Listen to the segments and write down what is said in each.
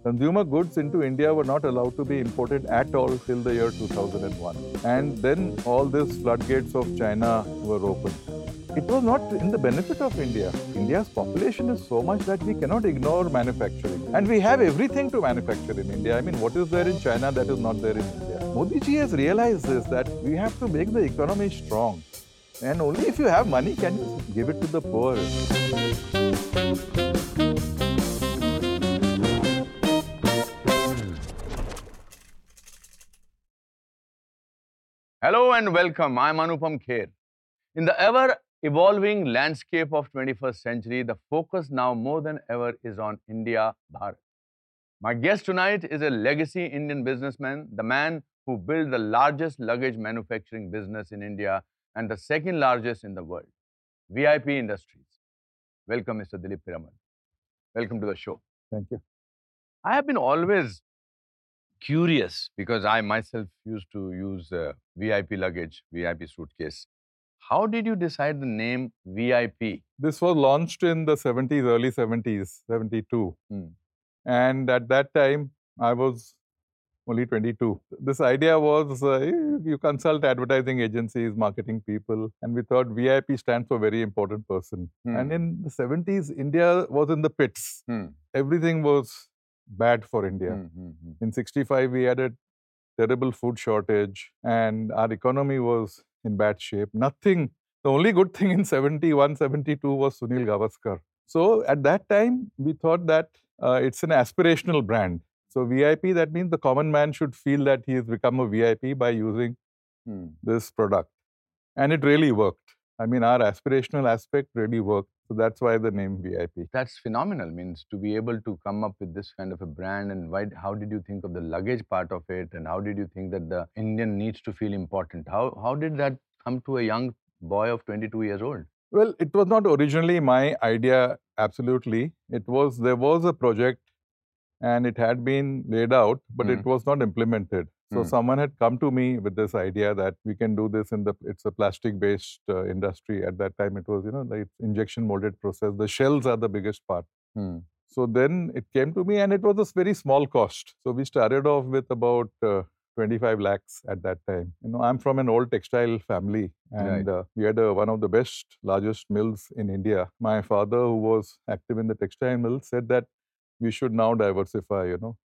Consumer goods into India were not allowed to be imported at all till the year 2001. And then all these floodgates of China were opened. It was not in the benefit of India. India's population is so much that we cannot ignore manufacturing. And we have everything to manufacture in India. I mean, what is there in China that is not there in India? Modi ji has realized this, that we have to make the economy strong. And only if you have money can you give it to the poor. Hello and welcome. I'm Anupam Kher. In the ever-evolving landscape of 21st century, the focus now more than ever is on India, Bharat. My guest tonight is a legacy Indian businessman, the man who built the largest luggage manufacturing business in India and the second largest in the world, VIP Industries. Welcome, Mr. Dilip Piramal. Welcome to the show. Thank you. I have been always curious because I myself used to use VIP luggage, VIP suitcase. How did you decide the name VIP? This was launched in the 70s, early 70s, 72. And at that time, I was only 22. This idea was you consult advertising agencies, marketing people, and we thought VIP stands for very important person. And in the 70s, India was in the pits. Everything was bad for India. In 65, we had a terrible food shortage and our economy was in bad shape. Nothing. The only good thing in 71, 72 was Sunil Gavaskar. So at that time, we thought that it's an aspirational brand. So VIP, that means the common man should feel that he has become a VIP by using this product. And it really worked. I mean, our aspirational aspect really worked. So that's why the name VIP. That's phenomenal. Means to be able to come up with this kind of a brand, and how did you think of the luggage part of it, and how did you think that the Indian needs to feel important? How did that come to a young boy of 22 years old? Well, it was not originally my idea, absolutely. There was a project and it had been laid out, but it was not implemented. So someone had come to me with this idea that we can do this it's a plastic-based industry. At that time, it was, like injection molded process. The shells are the biggest part. So then it came to me and it was a very small cost. So we started off with about 25 lakhs at that time. I'm from an old textile family and we had one of the best, largest mills in India. My father, who was active in the textile mill, said that we should now diversify,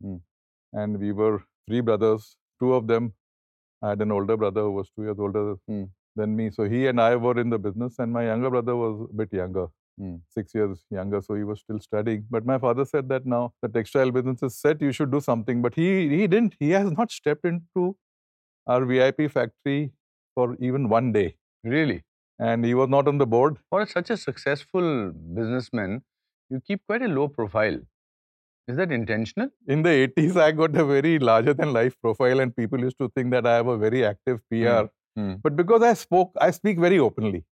And we were three brothers. Two of them, I had an older brother who was 2 years older than me. So he and I were in the business and my younger brother was a bit younger. 6 years younger, so he was still studying. But my father said that now the textile business is set, you should do something. But he didn't. He has not stepped into our VIP factory for even one day. Really? And he was not on the board. For such a successful businessman, you keep quite a low profile. Is that intentional? In the 80s, I got a very larger-than-life profile and people used to think that I have a very active PR. But because I speak very openly.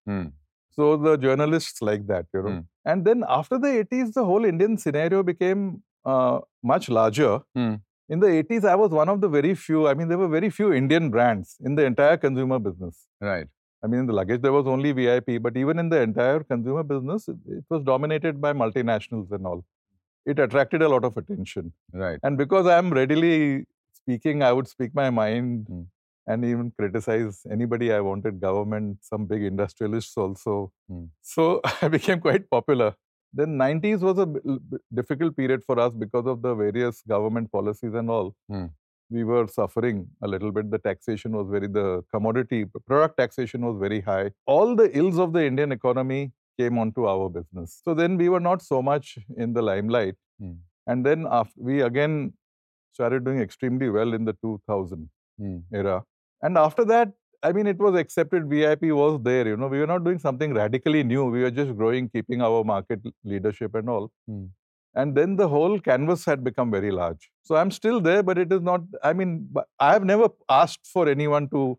So the journalists like that, And then after the 80s, the whole Indian scenario became much larger. In the 80s, I was one of the very few, there were very few Indian brands in the entire consumer business. Right. In the luggage, there was only VIP, but even in the entire consumer business, it was dominated by multinationals and all. It attracted a lot of attention. Right. And because I am readily speaking, I would speak my mind and even criticize anybody I wanted, government, some big industrialists also. So I became quite popular. Then 90s was a difficult period for us because of the various government policies and all. We were suffering a little bit. The taxation was the commodity, product taxation was very high. All the ills of the Indian economy came onto our business. So then we were not so much in the limelight. And then we again started doing extremely well in the 2000 era. And after that, it was accepted, VIP was there, We were not doing something radically new. We were just growing, keeping our market leadership and all. And then the whole canvas had become very large. So I'm still there, but it is not, I have never asked for anyone to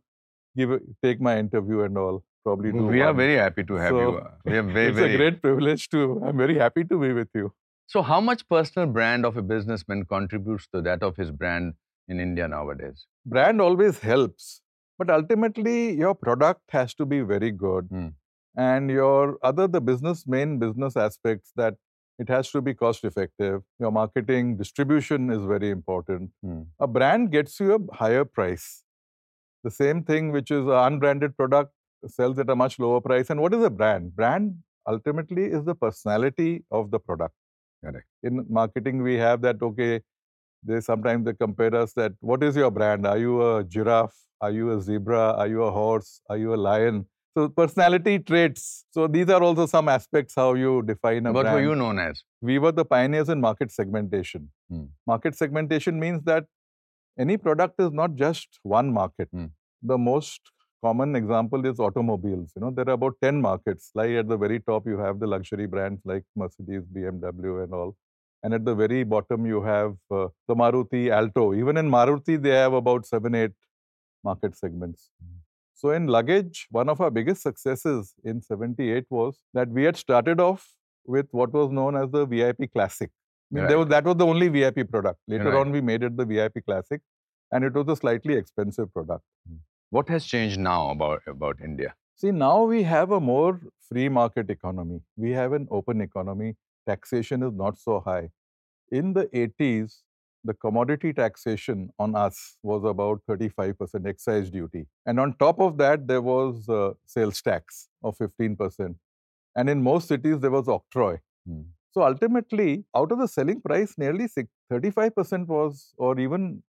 take my interview and all. Probably do. We are very happy to have you. We are it's a great privilege I'm very happy to be with you. So how much personal brand of a businessman contributes to that of his brand in India nowadays? Brand always helps, but ultimately your product has to be very good. And the main business aspects that It has to be cost effective. Your marketing distribution is very important. Hmm. A brand gets you a higher price. The same thing which is an unbranded product sells at a much lower price. And what is a brand? Brand ultimately is the personality of the product. Correct. In marketing, we have that, okay, sometimes they compare us that, what is your brand? Are you a giraffe? Are you a zebra? Are you a horse? Are you a lion? So personality traits. So these are also some aspects how you define a What brand. were you known as? We were the pioneers in market segmentation. Hmm. Market segmentation means that any product is not just one market. The most common example is automobiles. There are about 10 markets. Like at the very top, you have the luxury brands like Mercedes, BMW and all. And at the very bottom, you have the Maruti Alto. Even in Maruti, they have about 7, 8 market segments. So in luggage, one of our biggest successes in 78 was that we had started off with what was known as the VIP Classic. That was the only VIP product. Later on, we made it the VIP Classic, and it was a slightly expensive product. What has changed now about India? See, now we have a more free market economy. We have an open economy. Taxation is not so high. In the 80s, the commodity taxation on us was about 35% excise duty. And on top of that, there was sales tax of 15%. And in most cities, there was octroi. So ultimately, out of the selling price, nearly 35% was, or even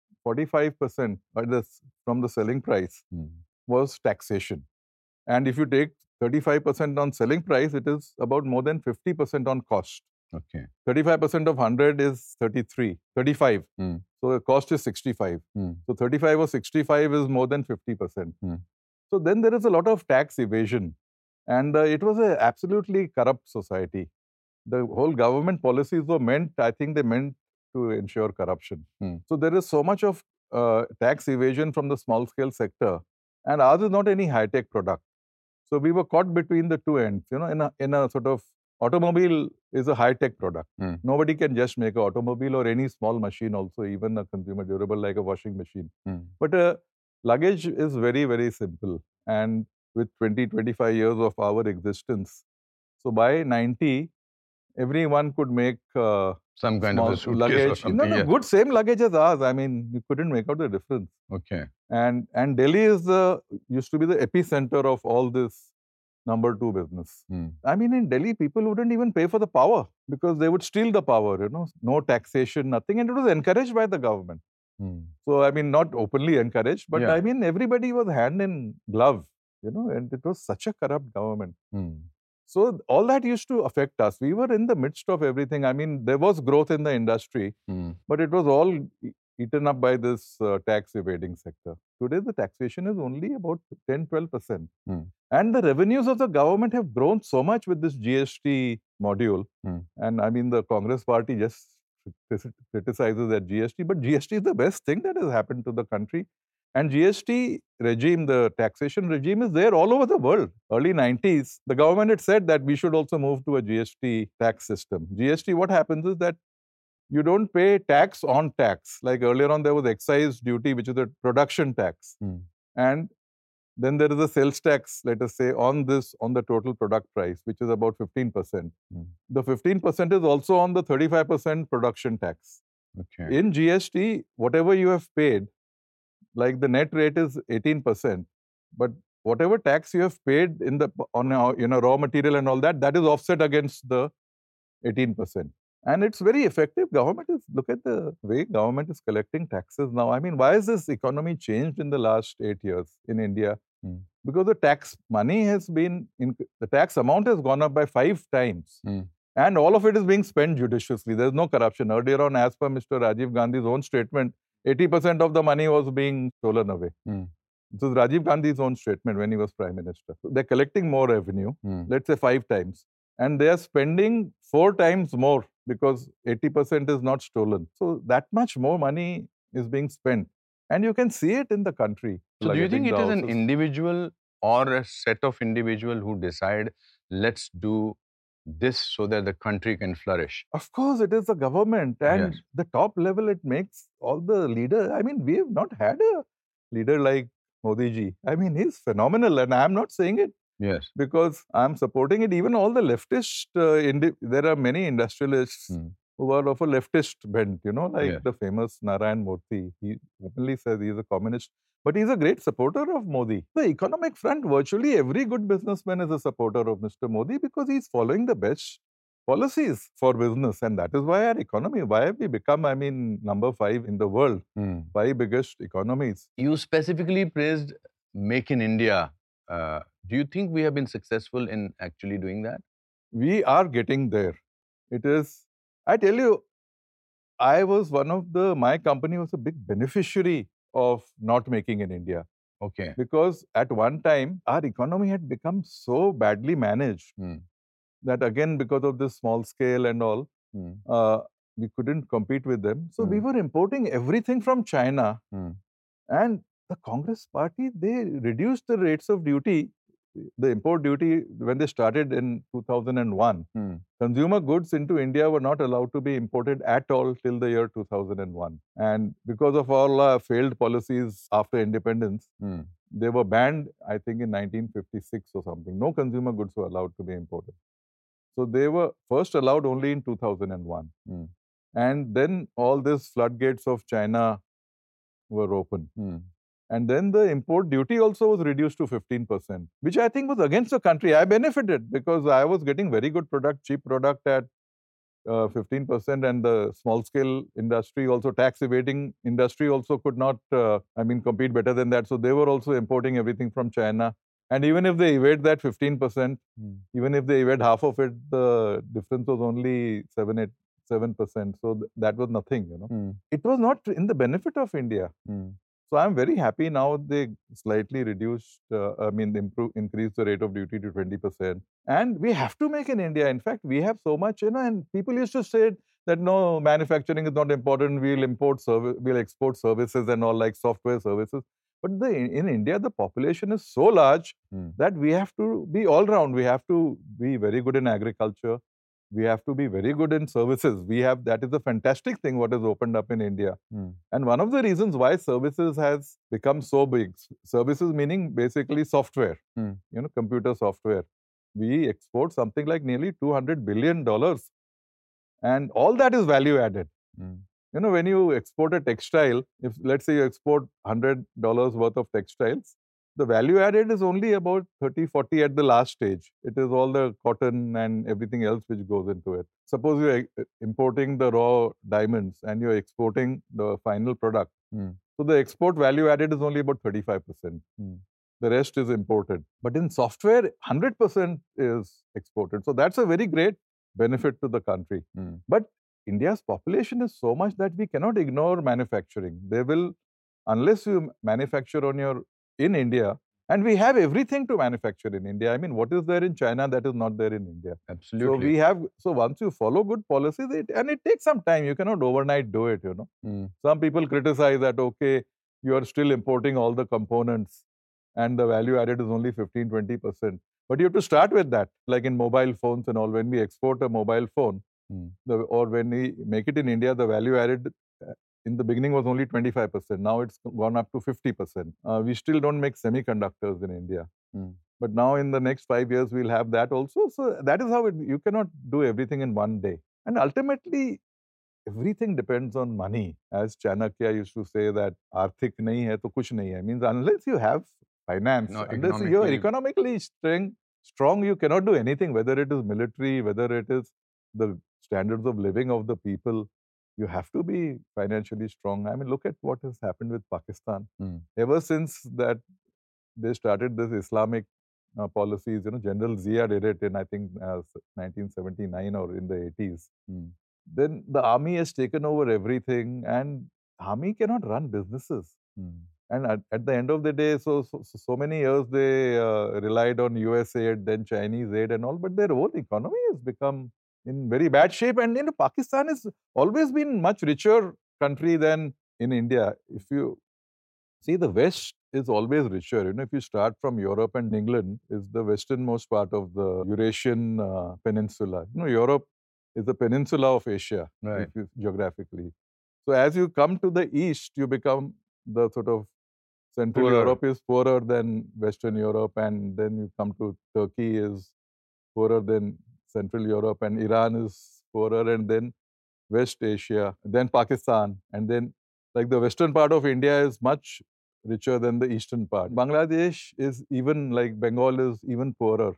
45% from the selling price was taxation. And if you take 35% on selling price, it is about more than 50% on cost. Okay. 35% of 100 is 35. So the cost is 65. So 35 or 65 is more than 50%. So then there is a lot of tax evasion. And it was an absolutely corrupt society. The whole government policies were meant to ensure corruption. So there is so much of tax evasion from the small scale sector. And ours is not any high-tech product. So we were caught between the two ends. In a sort of automobile is a high-tech product. Nobody can just make an automobile or any small machine also, even a consumer durable like a washing machine. But luggage is very, very simple. And with 20, 25 years of our existence, so by 90, everyone could make some kind of a suitcase luggage. or something. The good same luggage as ours. I mean, you couldn't make out the difference. Okay. And Delhi used to be the epicenter of all this number 2 business. I mean, in Delhi, people wouldn't even pay for the power because they would steal the power, no taxation, nothing. And it was encouraged by the government. So, I mean, not openly encouraged, but I mean, everybody was hand in glove, and it was such a corrupt government. So all that used to affect us. We were in the midst of everything. I mean, there was growth in the industry, but it was all eaten up by this tax evading sector. Today, the taxation is only about 10-12%. And the revenues of the government have grown so much with this GST module. And I mean, the Congress party just criticizes that GST, but GST is the best thing that has happened to the country. And GST regime, the taxation regime is there all over the world. Early 90s, the government had said that we should also move to a GST tax system. GST, what happens is that you don't pay tax on tax. Like earlier on, there was excise duty, which is a production tax. And then there is a sales tax, let us say, on the total product price, which is about 15%. The 15% is also on the 35% production tax. Okay. In GST, whatever you have paid, like the net rate is 18%, but whatever tax you have paid on raw material and all that is offset against the 18%. And it's very effective. Look at the way government is collecting taxes now. I mean, why has this economy changed in the last 8 years in India? Because the tax amount has gone up by 5 times. And all of it is being spent judiciously. There's no corruption. Earlier on, as per Mr. Rajiv Gandhi's own statement, 80% of the money was being stolen away. This is Rajiv Gandhi's own statement when he was Prime Minister. So they're collecting more revenue, let's say 5 times. And they are spending 4 times more because 80% is not stolen. So that much more money is being spent. And you can see it in the country. So do you think it is an individual or a set of individuals who decide, let's do this so that the country can flourish? Of course, it is the government. And the top level, it makes all the leaders. I mean, we have not had a leader like Modi ji. I mean, he's phenomenal. And I'm not saying it Yes. because I'm supporting it. Even all the leftist, there are many industrialists who are of a leftist bent, like Yes. the famous Narayan Murthy. He openly says he's a communist, but he's a great supporter of Modi. The economic front, virtually every good businessman is a supporter of Mr. Modi because he's following the best policies for business. And that is why our economy, why have we become, number 5 in the world, 5 biggest economies. You specifically praised Make in India. Do you think we have been successful in actually doing that? We are getting there. It is, I tell you, my company was a big beneficiary of not making in India. Okay. Because at one time, our economy had become so badly managed that again, because of this small scale and all, we couldn't compete with them. So we were importing everything from China. And the Congress party, they reduced the rates of duty, the import duty, when they started in 2001. Consumer goods into India were not allowed to be imported at all till the year 2001. And because of all failed policies after independence, they were banned, I think, in 1956 or something. No consumer goods were allowed to be imported. So they were first allowed only in 2001. And then all these floodgates of China were open. And then the import duty also was reduced to 15%, which I think was against the country. I benefited because I was getting very good product, cheap product at 15%, and the small scale industry, also tax evading industry, also could not, compete better than that. So they were also importing everything from China. And even if they evade that 15%, even if they evade half of it, the difference was only 7%. So that was nothing. It was not in the benefit of India. So I'm very happy now they slightly increased the rate of duty to 20%. And we have to make in India. In fact, we have so much, and people used to say that no, manufacturing is not important. We'll export services and all, like software services. But in India, the population is so large that we have to be all round. We have to be very good in agriculture. We have to be very good in services. That is a fantastic thing what has opened up in India. And one of the reasons why services has become so big, services meaning basically software, computer software. We export something like nearly $200 billion. And all that is value added. When you export a textile, if let's say you export $100 worth of textiles, the value added is only about 30, 40 at the last stage. It is all the cotton and everything else which goes into it. Suppose you're importing the raw diamonds and you're exporting the final product. So the export value added is only about 35%. The rest is imported. But in software, 100% is exported. So that's a very great benefit to the country. But India's population is so much that we cannot ignore manufacturing. Unless you manufacture in India, and we have everything to manufacture in India. What is there in China that is not there in India? Absolutely. So once you follow good policies, it takes some time. You cannot overnight do it, Some people criticize that, okay, you are still importing all the components and the value added is only 15, 20%. But you have to start with that, like in mobile phones and all. When we export a mobile phone, or when we make it in India, the value added in the beginning was only 25%. Now it's gone up to 50%. We still don't make semiconductors in India. But now in the next 5 years, we'll have that also. So that is how you cannot do everything in one day. And ultimately, everything depends on money. As Chanakya used to say that, Arthik nahi hai to kuch nahi hai. Means unless you have finance, unless you're economically strong, you cannot do anything, whether it is military, whether it is the standards of living of the people. You have to be financially strong. Look at what has happened with Pakistan. Ever since that they started this Islamic policies, General Zia did it in, I think, 1979 or in the 80s. Then the army has taken over everything, and army cannot run businesses. And at the end of the day, so many years they relied on US aid, then Chinese aid and all, but their whole economy has become in very bad shape. And Pakistan has always been much richer country than in India. If you see, the West is always richer. If you start from Europe, and England is the westernmost part of the Eurasian peninsula. Europe is the peninsula of Asia, geographically. So as you come to the east, you become the sort of Central Poorer. Europe is poorer than Western Europe, and then you come to Turkey is poorer than Central Europe, and Iran is poorer, and then West Asia, then Pakistan, and then like the western part of India is much richer than the eastern part. Bangladesh is even like Bengal is even poorer.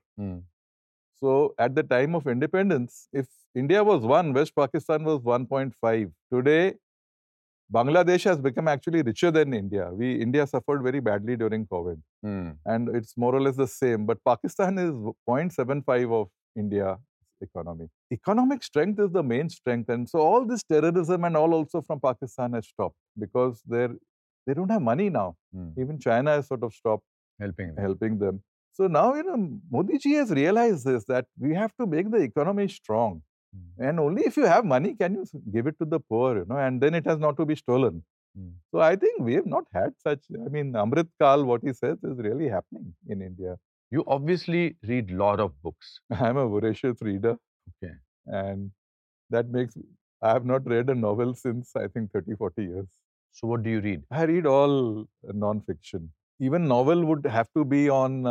So at the time of independence, if India was 1, West Pakistan was 1.5. Today, Bangladesh has become actually richer than India. India suffered very badly during COVID, and it's more or less the same. But Pakistan is 0.75 of India economy. Economic strength is the main strength, and so all this terrorism and all also from Pakistan has stopped because they don't have money now. Even China has sort of stopped helping them. So now, Modi ji has realized this, that we have to make the economy strong. And only if you have money can you give it to the poor, and then it has not to be stolen. So I think we have not had such, Amrit Kal, what he says is really happening in India. You obviously read lot of books. I'm a voracious reader. Okay. And that makes, I have not read a novel since I think 30, 40 years. So what do you read? I read all non-fiction. Even novel would have to be on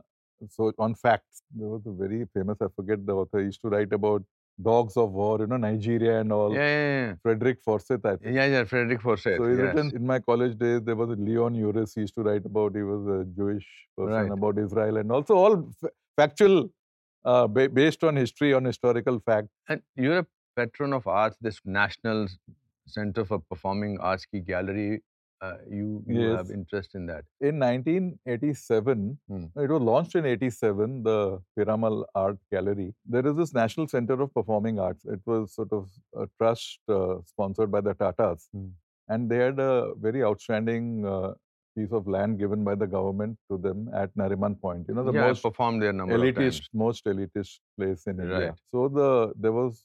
facts. There was a very famous, I forget the author, he used to write about dogs of war, Nigeria and all. Yeah. Frederick Forsyth, I think. Yeah, Frederick Forsyth. So he's written, in my college days, there was a Leon Uris, he used to write about, he was a Jewish person, about Israel, and also all factual, based on history, on historical fact. And you're a patron of arts, this National Center for Performing Arts ki gallery. You Yes. have interest in that. In 1987, it was launched in 87, the Piramal Art Gallery. There is this National Center of Performing Arts. It was sort of a trust sponsored by the Tatas. And they had a very outstanding piece of land given by the government to them at Nariman Point. The Yeah, I most performed there a number of times. most elitist place in India. Right. So there was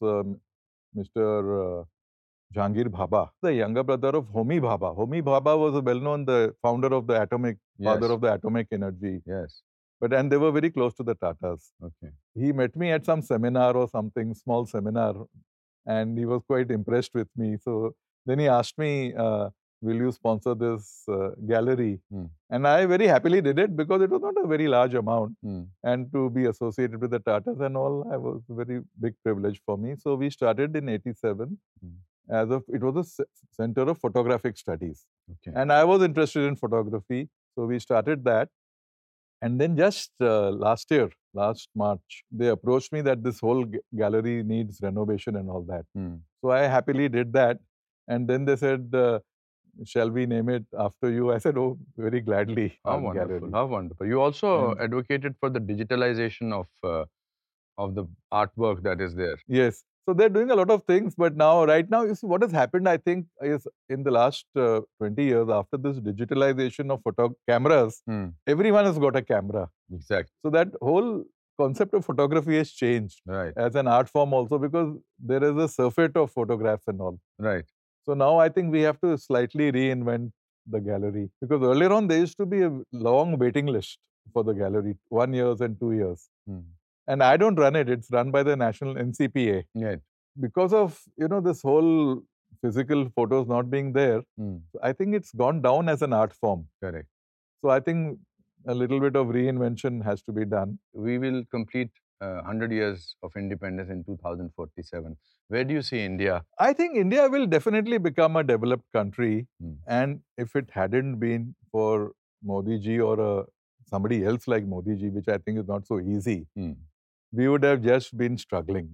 Mr. Jahangir Bhabha, the younger brother of Homi Bhabha. Homi Bhabha was a well-known, the founder of the father of the atomic energy. Yes. And they were very close to the Tatas. Okay. He met me at some seminar or something, small seminar, and he was quite impressed with me. So then he asked me, will you sponsor this gallery? And I very happily did it because it was not a very large amount. And to be associated with the Tatas and all, it was a very big privilege for me. So we started in 87. It was a center of photographic studies. Okay. And I was interested in photography. So we started that. And then just last March, they approached me that this whole gallery needs renovation and all that. So I happily did that. And then they said, shall we name it after you? I said, oh, very gladly. How wonderful. Gallery. How wonderful. You also advocated for the digitalization of the artwork that is there. Yes. So they're doing a lot of things, but right now, you see, what has happened, I think, is in the last 20 years, after this digitalization of cameras, everyone has got a camera. Exactly. So that whole concept of photography has changed as an art form also, because there is a surfeit of photographs and all. Right. So now I think we have to slightly reinvent the gallery, because earlier on there used to be a long waiting list for the gallery, 1 year and 2 years. And I don't run it. It's run by the National NCPA. Right. Because of, this whole physical photos not being there, I think it's gone down as an art form. Correct. So I think a little bit of reinvention has to be done. We will complete 100 years of independence in 2047. Where do you see India? I think India will definitely become a developed country. And if it hadn't been for Modi ji or somebody else like Modi ji, which I think is not so easy, we would have just been struggling.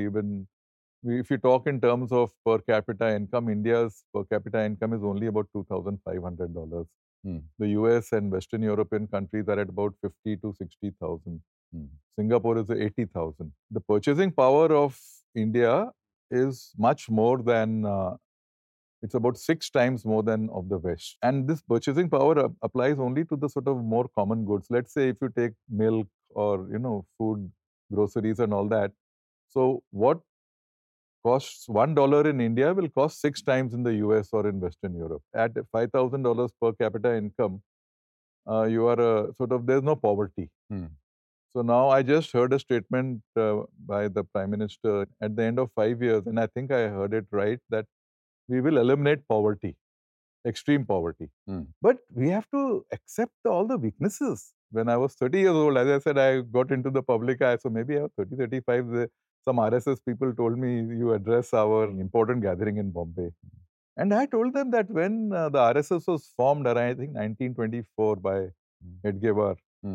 If you talk in terms of per capita income, India's per capita income is only about $2,500. The US and Western European countries are at about 50 to 60,000. Singapore is 80,000. The purchasing power of India is much more than, it's about 6 times more than of the West. And this purchasing power applies only to the sort of more common goods. Let's say if you take milk or, food, groceries and all that. So what costs $1 in India will cost 6 times in the US or in Western Europe. At $5,000 per capita income, you are there's no poverty. So now I just heard a statement by the Prime Minister at the end of 5 years, and I think I heard it right, that we will eliminate poverty. extreme poverty. Hmm. But we have to accept all the weaknesses. When I was 30 years old, as I said, I got into the public eye. So maybe I was 30, 35. Some RSS people told me, you address our important gathering in Bombay. And I told them that when the RSS was formed around, I think, 1924 by Edgewar,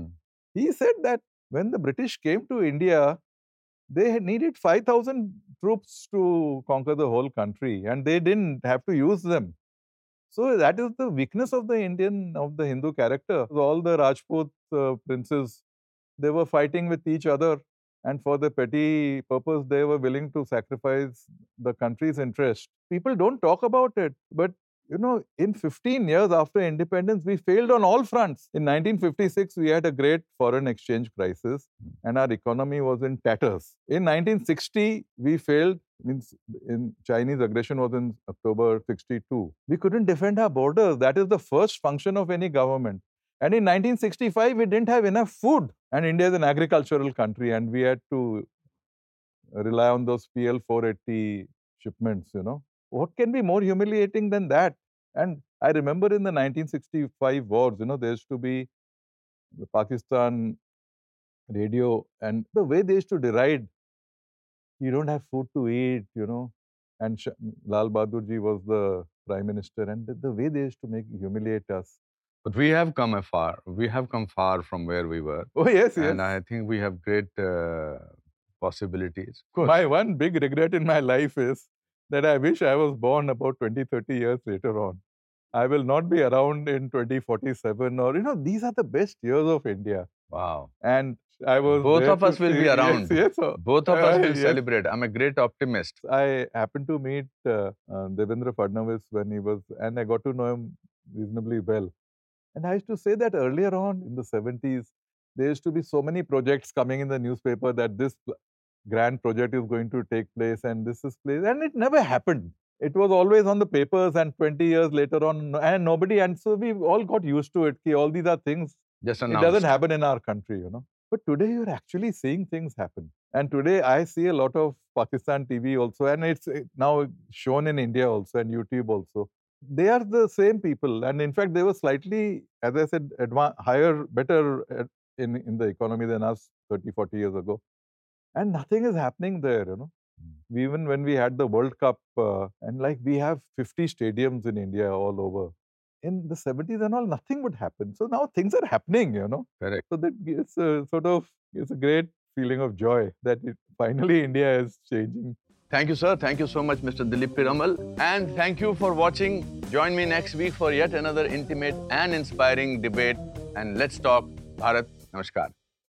he said that when the British came to India, they had needed 5,000 troops to conquer the whole country, and they didn't have to use them. So that is the weakness of the Hindu character. All the Rajput princes, they were fighting with each other, and for the petty purpose, they were willing to sacrifice the country's interest. People don't talk about it, but you know, in 15 years after independence, we failed on all fronts. In 1956, we had a great foreign exchange crisis, and our economy was in tatters. In 1960, we failed. Means in Chinese aggression was in October 62. We couldn't defend our borders. That is the first function of any government. And in 1965, we didn't have enough food. And India is an agricultural country, and we had to rely on those PL 480 shipments, you know. What can be more humiliating than that? And I remember in the 1965 wars, you know, there used to be the Pakistan radio, and the way they used to deride, you don't have food to eat, you know. And Lal Bahadur Ji was the Prime Minister, and the way they used to humiliate us. But we have come afar. We have come far from where we were. Oh, yes, yes. And I think we have great possibilities. My one big regret in my life is that I wish I was born about 20, 30 years later on. I will not be around in 2047, or, you know, these are the best years of India. Wow. And I was Both of us will be around. Yes, both of us will yes. celebrate. I'm a great optimist. I happened to meet Devendra Fadnavis when he was, and I got to know him reasonably well. And I used to say that earlier on in the 70s, there used to be so many projects coming in the newspaper that this grand project is going to take place and this is place, and it never happened. It was always on the papers, and 20 years later on, and nobody, and so we all got used to it. All these are things, just announced. It doesn't happen in our country, you know. But today you're actually seeing things happen. And today I see a lot of Pakistan TV also, and it's now shown in India also and YouTube also. They are the same people, and in fact, they were slightly, as I said, higher, better in the economy than us 30, 40 years ago. And nothing is happening there, you know. Even when we had the World Cup, and like we have 50 stadiums in India all over. In the 70s and all, nothing would happen. So now things are happening, you know. Correct. So that gives it's a great feeling of joy that finally India is changing. Thank you, sir. Thank you so much, Mr. Dilip Piramal. And thank you for watching. Join me next week for yet another intimate and inspiring debate. And let's talk Bharat. Namaskar.